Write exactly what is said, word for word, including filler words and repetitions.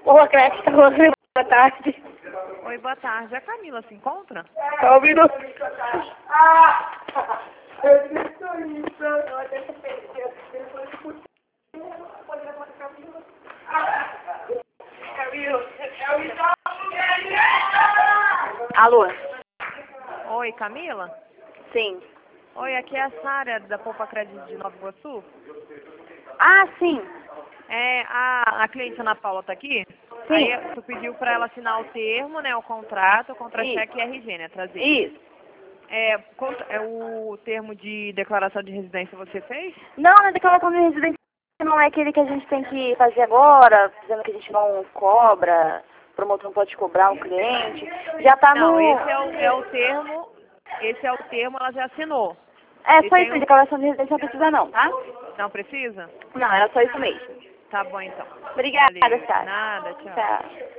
Olá, Crack, tá falando. Boa tarde. Oi, boa tarde. A Camila se encontra? Tá ouvindo? Ah! Eu disse isso. Alô? Oi, Camila? Sim. Oi, aqui é a Sara da Poupa Crédito de Nova Iguaçu. Ah, sim. É, a, a cliente Ana Paula tá aqui? Sim. Aí tu pediu para ela assinar o termo, né, o contrato, o contra-cheque e R G, né, trazer. Isso. É, contra, é o termo de declaração de residência você fez? Não, na declaração de residência não é aquele que a gente tem que fazer agora, dizendo que a gente não cobra, o promotor não pode cobrar o cliente. Já tá Não, no... esse é o, é o termo, esse é o termo, ela já assinou. É E só tem isso, o, declaração de residência não precisa não, tá? não precisa? Não, era só isso mesmo. Tá bom então. Obrigada, Valeu. Sara. Nada, tchau. Tchau.